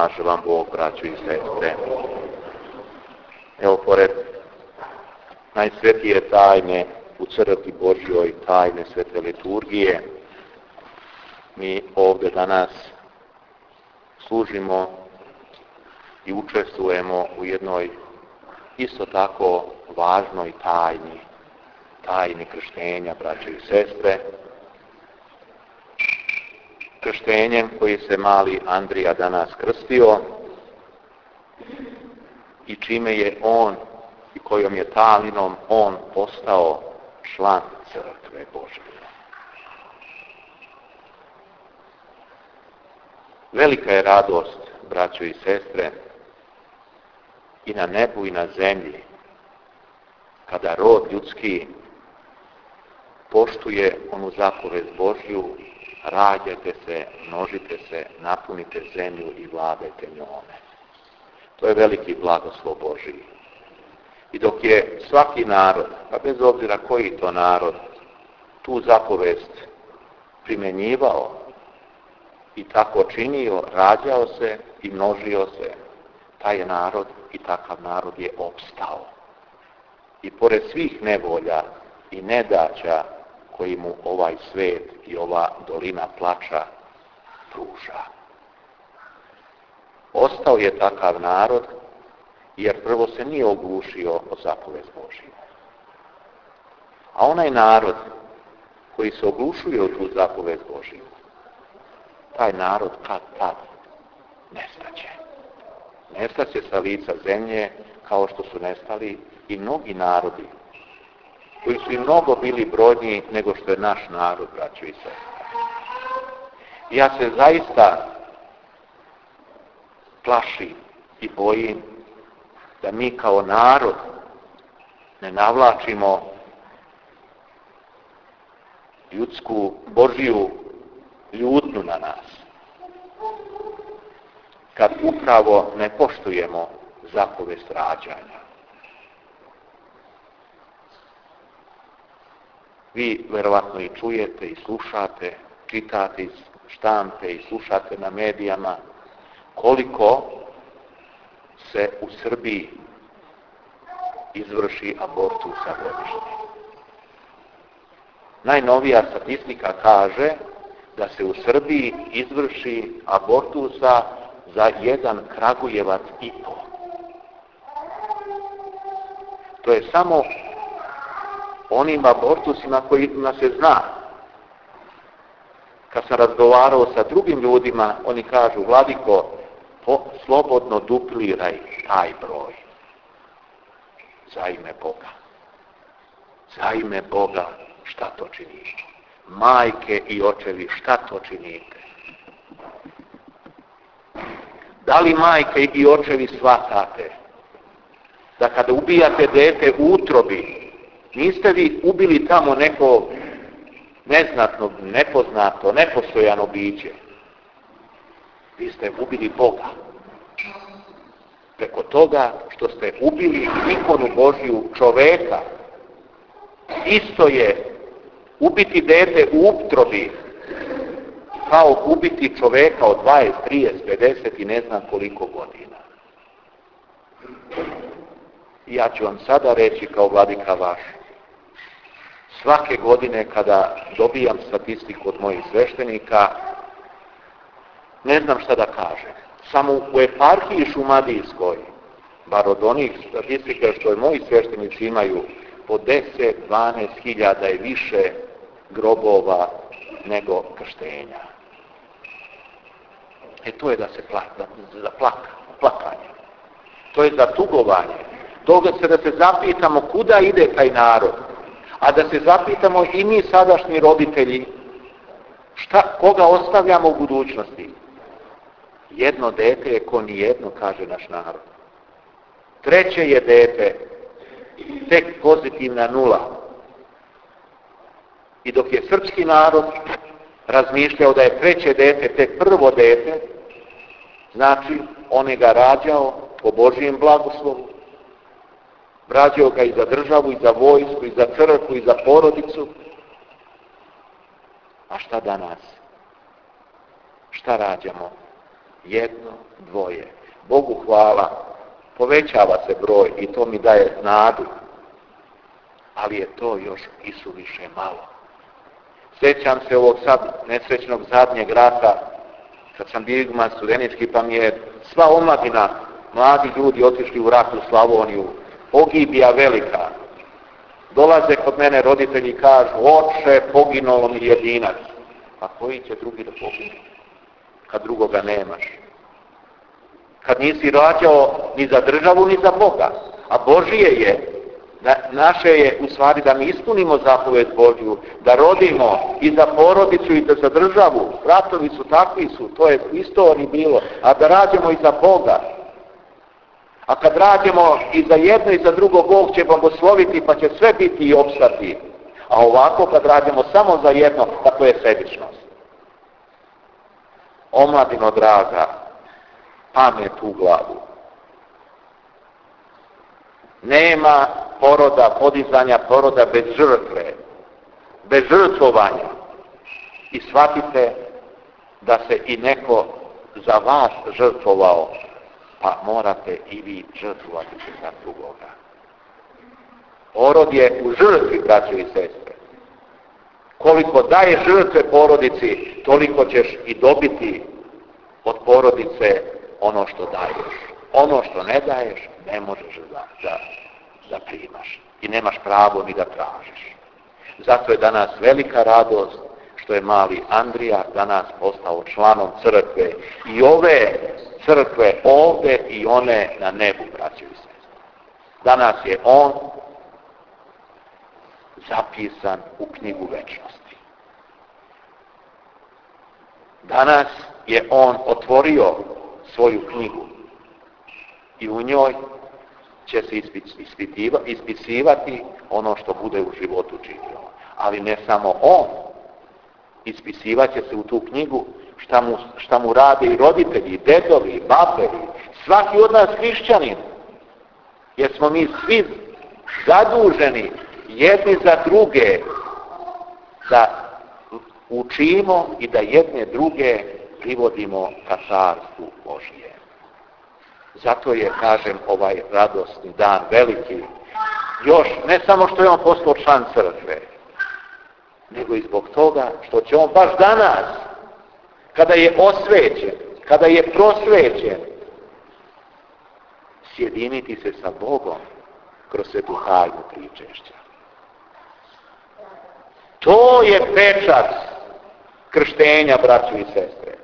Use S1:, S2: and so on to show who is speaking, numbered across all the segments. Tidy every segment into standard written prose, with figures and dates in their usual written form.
S1: pomaže vam Bog, braćo i sestre. Evo, pored najsvetije tajne u crkvi Božjoj, tajne svete liturgije, mi ovdje danas služimo i učestvujemo u jednoj isto tako važnoj tajni krštenja, braće i sestre. Krštenjem koji se mali Andrija danas krstio i čime je on i kojom je tajnom on postao član crkve Božje. Velika je radost, braćo i sestre, i na nebu i na zemlji, kada rod ljudski poštuje onu zapovest Božju: rađajte se, množite se, napunite zemlju i vladajte njome. To je veliki blagoslov Božji. I dok je svaki narod, pa bez obzira koji to narod, tu zapovest primjenjivao i tako činio, rađao se i množio se, taj je narod i takav narod je opstao. I pored svih nevolja i nedaća koji mu ovaj svet i ova dolina plača pruža. Ostao je takav narod, jer prvo se nije oglušio o zapovest Božju. A onaj narod koji se oglušuje o tu zapovest Božju, taj narod kad nestaće. Nestaće sa lica zemlje, kao što su nestali i mnogi narodi, koji su i mnogo bili brojniji nego što je naš narod, braćo i sestre. Ja se zaista plašim i bojim da mi kao narod ne navlačimo ljudsku, Božju ljutnju na nas, kad upravo ne poštujemo zapovest rađanja. Vi verovatno i čujete i slušate, čitate iz štampe i slušate na medijama koliko se u Srbiji izvrši abortusa godišnje. Najnovija statistika kaže da se u Srbiji izvrši abortusa za jedan Kragujevac i po. To je samo onim abortusima kojima se zna. Kad sam razgovarao sa drugim ljudima, oni kažu: vladiko, slobodno dupliraj taj broj. Za ime Boga. Za ime Boga, šta to činite? Majke i očevi, šta to činite? Da li majke i očevi shvatate da kada ubijate dete u utrobi, niste vi ubili tamo neko neznatno, nepoznato, nepostojano biće? Vi ste ubili Boga. Preko toga što ste ubili ikonu Božju, čoveka. Isto je ubiti dete u utrobi kao ubiti čoveka od 20, 30, 50 i ne znam koliko godina. I ja ću vam sada reći kao vladika vaš. Svake godine kada dobijam statistiku od mojih sveštenika, ne znam šta da kažem. Samo u eparhiji Šumadijskoj, bar od onih statistika što je moji sveštenici imaju, po 10, 12 hiljada i više grobova nego krštenja. To je da se za plakanje. To je za tugovanje. Toga se da se zapitamo kuda ide taj narod. A da se zapitamo i mi sadašnji roditelji, koga ostavljamo u budućnosti? Jedno dete je ko nijedno, kaže naš narod. Treće je dete, tek pozitivna 0. I dok je srpski narod razmišljao da je treće dete tek prvo dete, znači on je ga rađao po Božijem blagoslovu, rađao ga i za državu, i za vojsku, i za crkvu, i za porodicu. A šta danas? Šta rađamo? Jedno, dvoje. Bogu hvala, povećava se broj i to mi daje nadu. Ali je to još isuviše malo. Sjećam se ovog sad nesrećnog zadnjeg rata, kad sam bio igman studenički, pa mi je sva omladina, mladi ljudi otišli u rat u Slavoniju, pogibija velika. Dolaze kod mene roditelji i kažu, oče, poginulo mi jedinac. A koji će drugi da pogine? Kad drugoga nemaš. Kad nisi rađao ni za državu, ni za Boga. A Božije je, naše je u stvari da mi ispunimo zapoved Božju, da rodimo i za porodicu i za državu. Ratovi su takvi su, to je u istoriji bilo. A da rađemo i za Boga. A kad rađemo i za jedno i za drugo, Bog će blagosloviti pa će sve biti i opstati. A ovako kad rađemo samo za jedno, pa to je sebičnost. Omladino draga, pamet u glavu. Nema poroda, podizanja poroda bez žrtve, bez žrtvovanja. I shvatite da se i neko za vas žrtvovao, pa morate i vi žrtvovati se za drugoga. Porod je u žrtvi, braćo i sestre. Koliko daješ žrtve porodici, toliko ćeš i dobiti od porodice ono što daješ. Ono što ne daješ, ne možeš da primaš. I nemaš pravo ni da tražiš. Zato je danas velika radost što je mali Andrija danas postao članom crkve. I ove crkve ovdje i one na nebu, braćo i sestre. Danas je on zapisan u knjigu večnosti. Danas je on otvorio svoju knjigu i u njoj će se ispisivati ono što bude u životu činio. Ali ne samo on, ispisivat će se u tu knjigu šta mu rade i roditelji, dedovi, babevi, svaki od nas hrišćanin, jer smo mi svi zaduženi jedni za druge da učimo i da jedne druge privodimo ka carstvu Božije. Zato je, kažem, ovaj radosni dan veliki, još ne samo što je on postao član crkve, nego i zbog toga što će on baš danas, kada je osvećen, kada je prosvećen, sjediniti se sa Bogom kroz svetu tajnu pričešća. To je pečat krštenja, braćo i sestre.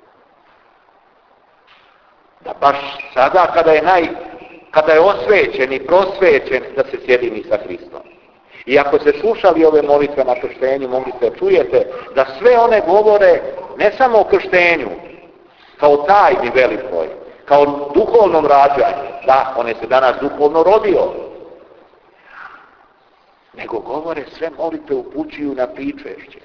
S1: Da baš sada kada je osvećen i prosvećen, da se sjedini sa Hristom. I ako ste slušali ove molitve na krštenju, mogli ste čujete da sve one govore ne samo o krštenju, kao tajni velikoj, kao duhovnom rađanju, da, one se danas duhovno rodio, nego govore sve molitve upućuju na pričešće.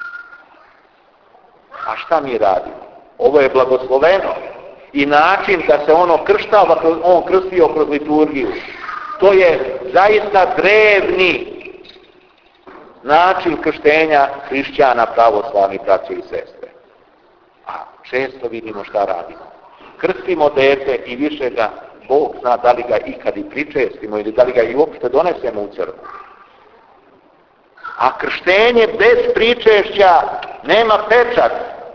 S1: A šta mi radimo? Ovo je blagosloveno. I način da se ono krštava, on krstio kroz liturgiju. To je zaista drevni način krštenja hrišćana, pravoslavnih braće i sestre. A često vidimo šta radimo. Krstimo dete i više ga, Bog zna da li ga ikad i pričestimo ili da li ga i uopšte donesemo u crkvu. A krštenje bez pričešća nema pečat.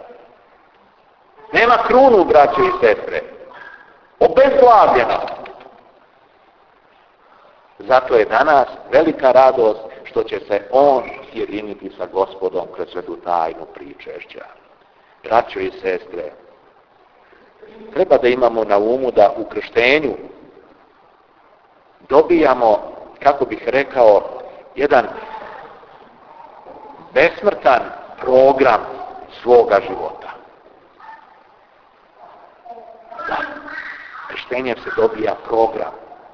S1: Nema krunu, braće i sestre. Obezglavljeno. Zato je danas velika radost što će se on sjediniti sa Gospodom kroz svetu tajnu pričešća. Braćo i sestre, treba da imamo na umu da u krštenju dobijamo, kako bih rekao, jedan besmrtan program svoga života. Da, krštenjem se dobija program.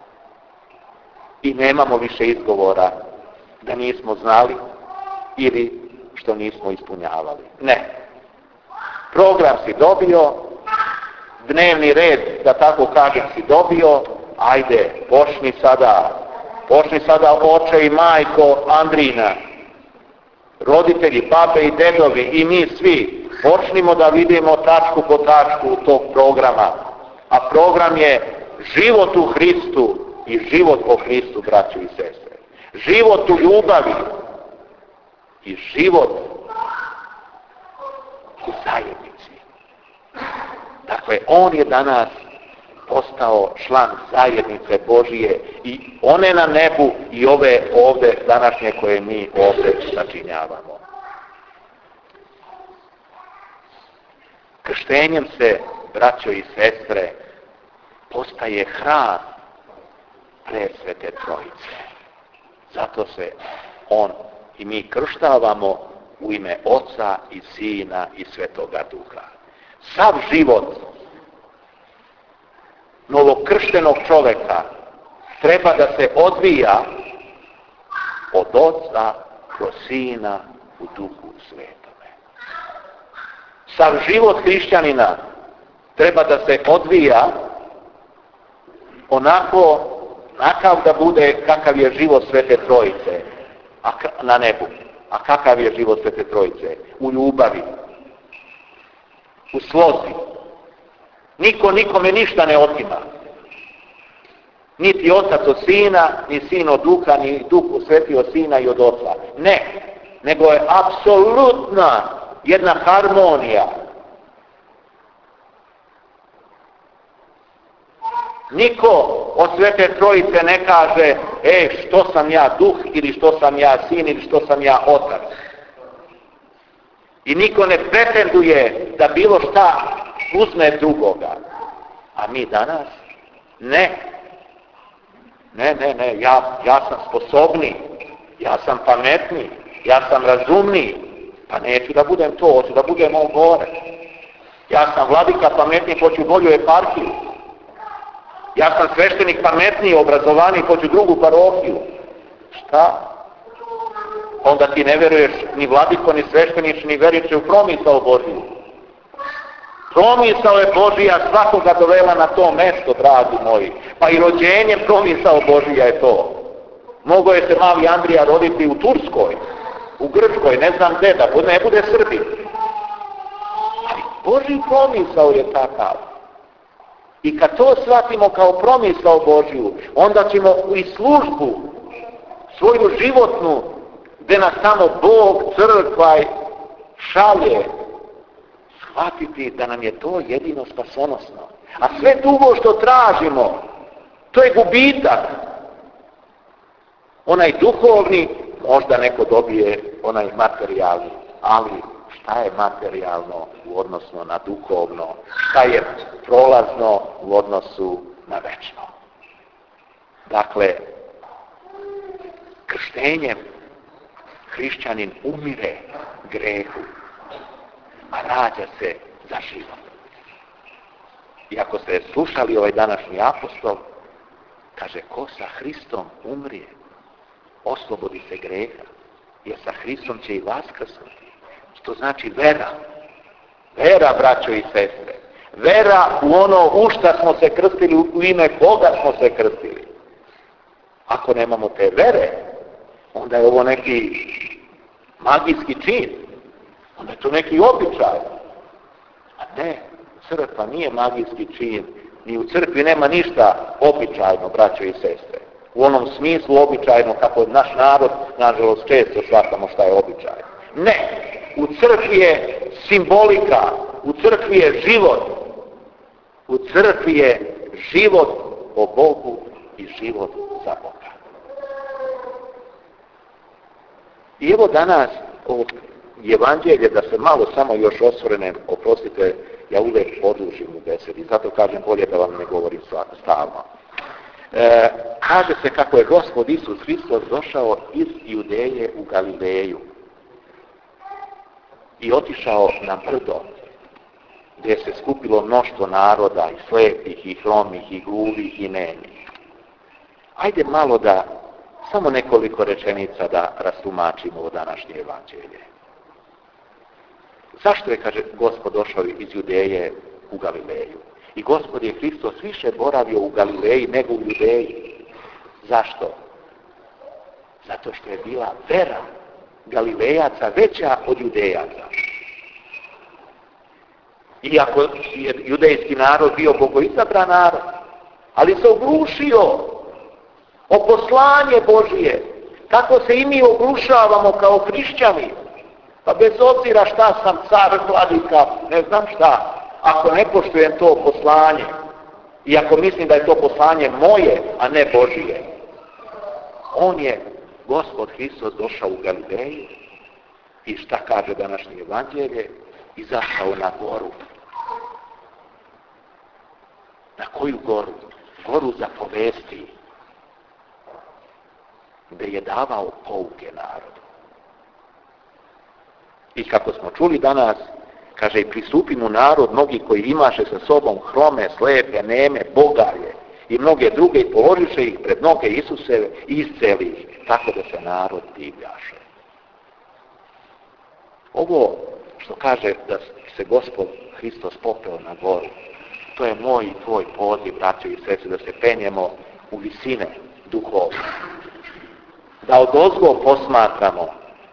S1: I nemamo više izgovora da nismo znali ili što nismo ispunjavali. Ne. Program si dobio, dnevni red, da tako kažem, si dobio, ajde, počni sada oče i majko Andrina, roditelji, babe i dedovi i mi svi, Počnimo da vidimo tačku po tačku tog programa. A program je život u Hristu i život po Hristu, braćo i sestre. Život u ljubavi i život u zajednici. Dakle, on je danas postao član zajednice Božije i one na nebu i ove ovdje današnje koje mi ovdje načinjavamo. Krštenjem se, braćo i sestre, postaje hram presvete Trojice. Zato se on i mi krštavamo u ime Oca i Sina i Svetoga Duha. Sav život novokrštenog čovjeka treba da se odvija od Oca kroz Sina u Duhu Svetome. Sav život hrišćanina treba da se odvija onakav da bude kakav je život Svete Trojice na nebu. A kakav je život Svete Trojice? U ljubavi, u slozi. Niko nikome ništa ne otima. Niti Otac od Sina, ni Sin od Duha, ni Duh Sveti od Sina i od Oca. Ne, nego je apsolutna jedna harmonija. Niko od Svete Trojice ne kaže, što sam ja Duh, ili što sam ja Sin, ili što sam ja Otac. I niko ne pretenduje da bilo šta uzme drugoga. A mi danas? Ne, ja sam sposobniji, ja sam pametniji, ja sam razumniji, pa neću da budem to, hoću da budem ovo gore. Ja sam vladika pametniji, hoću bolju eparhiju. Ja sam sveštenik pametniji, obrazovaniji, hoću drugu parohiju. Šta? Onda ti ne veruješ ni vladiko, ni sveštenič, ni veriče u promisao Božiju. Promisao je Božija svakoga dovela na to mesto, dragi moji. Pa i rođenjem promisao Božija je to. Mogao je se mali Andrija roditi u Turskoj, u Grčkoj, ne znam gde, da ne bude Srbin. Ali Božji promisao je takav. I kad to shvatimo kao promisao Božiju, onda ćemo i službu, svoju životnu, gde nas samo Bog, crkva šalje, shvatiti da nam je to jedino spasonosno. A sve drugo što tražimo, to je gubitak. Onaj duhovni, možda neko dobije onaj materijalni, ali šta je materijalno u odnosu na duhovno, šta je prolazno u odnosu na večno. Dakle, krštenjem hrišćanin umire grehu, a rađa se za život. I ako ste slušali ovaj današnji apostol, kaže, ko sa Hristom umrije, oslobodi se greha, jer sa Hristom će i vaskrsnuti. Što znači vera. Vera, braćo i sestre. Vera u ono u šta smo se krstili, u ime koga smo se krstili. Ako nemamo te vere, onda je ovo neki magijski čin. Onda je to neki običaj. A ne, crkva nije magijski čin. Ni u crkvi nema ništa običajno, braćo i sestre. U onom smislu običajno, kako naš narod, nažalost, često shvatamo šta je običajno. Ne, u crkvi je simbolika, u crkvi je život. U crkvi je život o Bogu i život za Boga. I evo danas ovo evanđelje, da se malo samo još osvrnem, oprostite, ja uvijek odužim u besedi, zato kažem bolje da vam ne govorim stalno. Kaže se kako je Gospod Isus Hristos došao iz Judeje u Galileju i otišao na brdo, gdje se skupilo mnoštvo naroda, i slepih, i hromih, i gluvih, i nemih. Ajde malo da, samo nekoliko rečenica da rastumačimo ovo današnje evanđelje. Zašto je, kaže, Gospod došao iz Judeje u Galileju? I Gospod je Hristos više boravio u Galileji nego u Judeji. Zašto? Zato što je bila vera Galilejaca veća od Judejaca. Iako je judejski narod bio bogoizabran narod, ali se oglušio o poslanje Božije. Tako se i mi oglušavamo kao hrišćani. Pa bez obzira šta sam car, vladika, ne znam šta, ako ne poštujem to poslanje, i ako mislim da je to poslanje moje, a ne Božije, on je, Gospod Hristos, došao u Galileju i šta kaže današnje evanđelje? Izašao na goru. Na koju goru? Goru zapovesti, gdje je davao pouke narodu. I kako smo čuli danas, kaže, i pristupi mu narod, mnogi koji imaše sa sobom hrome, slepe, neme, bogalje i mnoge druge, i položiše ih pred noge Isuseve i isceli ih, tako da se narod divljaše. Ovo što kaže da se Gospod Hristos popeo na goru, to je moj i tvoj poziv, braćo i sestre, da se penjemo u visine duhovne. Da odozgo posmatramo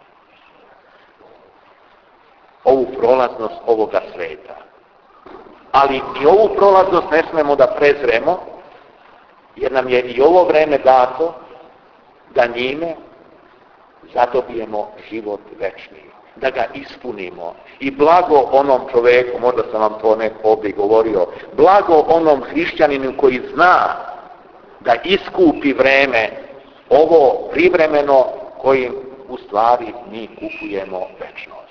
S1: ovu prolaznost ovoga sveta. Ali i ovu prolaznost ne smemo da prezremo, jer nam je i ovo vreme dato da njime zadobijemo život večni, da ga ispunimo. I blago onom čoveku, možda sam vam to neko ovdje govorio, blago onom hrišćaninu koji zna da iskupi vreme, ovo privremeno, kojim u stvari mi kupujemo večnost.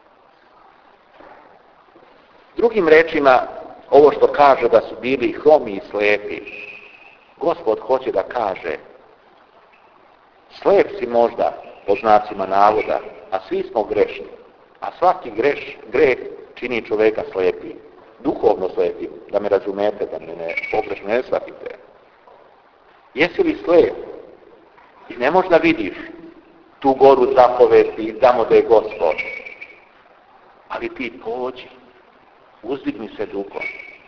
S1: Drugim rečima, ovo što kaže da su bili hromi i slepi, Gospod hoće da kaže, slep si možda, po znacima navoda, a svi smo grešni, a svaki greh čini čoveka slepim, duhovno slepim, da me razumete, da me pogrešno ne shvatite. Jesi li slep i ne možda vidiš tu goru zapovesti tamo da je Gospod, ali ti pođi, uzdigni se duhom.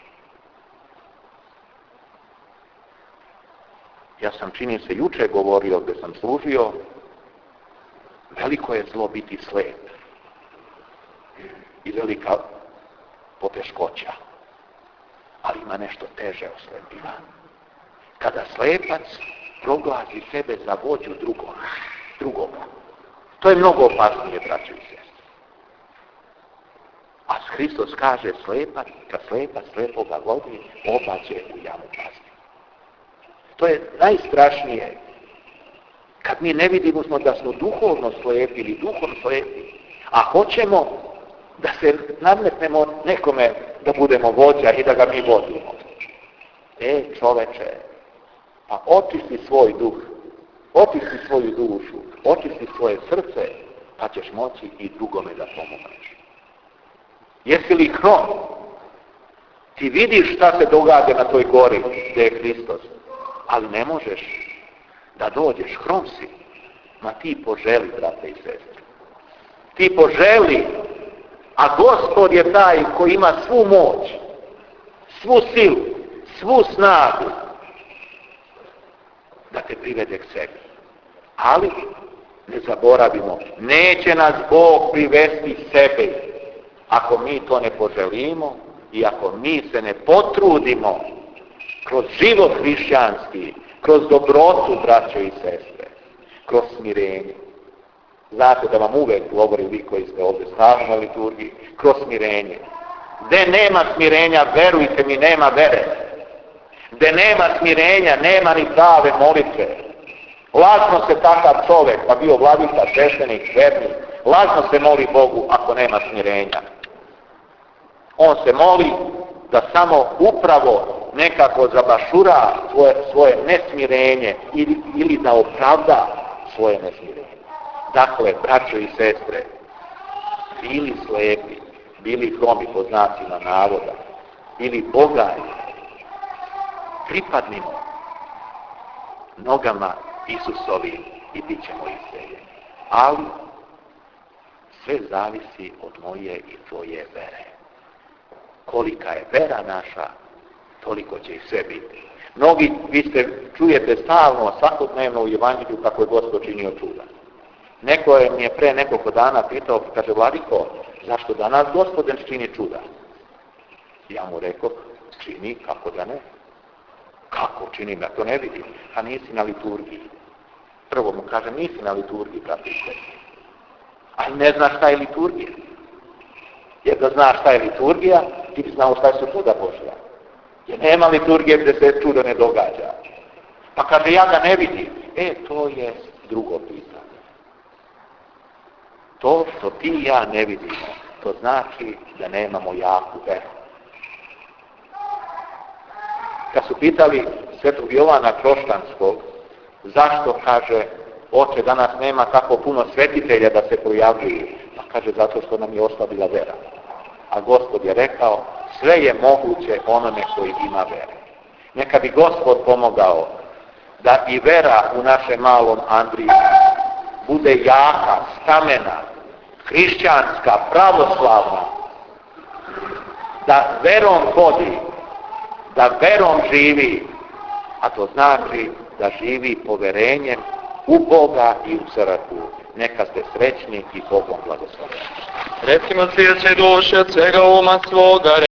S1: Ja sam, čini se, juče govorio gdje sam služio, veliko je zlo biti slep i velika poteškoća, ali ima nešto teže od slepila. Kada slepac proglasi sebe za vođu drugoga, to je mnogo opasnije, braćo i sestre. A Hristos kaže, kad slepac slepoga vodi, oba će u jamu pasti. To je najstrašnije. Kad mi ne vidimo da smo duhovno slepi ili duhom slepi, a hoćemo da se nadmetnemo nekome da budemo vođa i da ga mi vodimo. Čoveče, pa očisti svoj duh, očisti svoju dušu, očisti svoje srce, pa ćeš moći i drugome da pomogneš. Jesi li hrom? Ti vidiš šta se događa na toj gori gdje je Hristos, ali ne možeš da dođeš, hrom si. Ma ti poželi, brate i sestre. Ti poželi, a Gospod je taj koji ima svu moć, svu silu, svu snagu da te privede k sebi. Ali, ne zaboravimo, neće nas Bog privesti sebi ako mi to ne poželimo i ako mi se ne potrudimo kroz život hrišćanski, kroz dobrotu, braćo i sestre, kroz smirenje. Znate da vam uvek govorim, vi koji ste ovdje stalno na liturgiji, kroz smirenje. Gde nema smirenja, verujte mi, nema vere. Gde nema smirenja, nema ni prave molitve. Lažno se takav čovjek, pa bio vladika, sveštenik, vernik, lažno se moli Bogu ako nema smirenja. On se moli da samo upravo nekako zabašura svoje nesmirenje ili da opravda svoje nesmirenje. Dakle, braćo i sestre, bili slepi, bili hromi po znacima navoda, ili bogalji, pripadnimo nogama Isusovim i bit ćemo isceljeni. Ali sve zavisi od moje i tvoje vere. Kolika je vera naša, toliko će i sve biti. Mnogi, čujete stalno, svakodnevno u Evanđelju kako je Gospod činio čuda. Neko mi je pre nekoliko dana pitao, kaže, Vladiko, zašto danas Gospod čini čuda? Ja mu rekao, čini, kako da ne? Kako činim, ja to ne vidim. A nisi na liturgiji. Prvo mu kažem, nisi na liturgiji, bratice. A ne znaš šta je liturgija. Jer da znaš šta je liturgija, ti bi znao šta su čuda Božja. Jer nema liturgije gdje se čudo ne događa. Pa kaže, ja ga ne vidim. To je drugo pitanje. To što ti i ja ne vidimo, to znači da nemamo jaku veru. Kad su pitali svetog Jovana Kroštanskog, zašto, kaže, oče, danas nema tako puno svetitelja da se pojavljuju? Pa kaže, zato što nam je oslabila vera. A Gospod je rekao, sve je moguće onome koji ima vere. Neka bi Gospod pomogao da i vera u našem malom Andriju bude jaka, stamena, hrišćanska, pravoslavna, da verom hodi, da verom živi, a to znači da živi poverenjem u Boga i u crkvu. Neka ste srećni i Bogom blagosloveni.
S2: Recimo srce duše, svega uma svoga,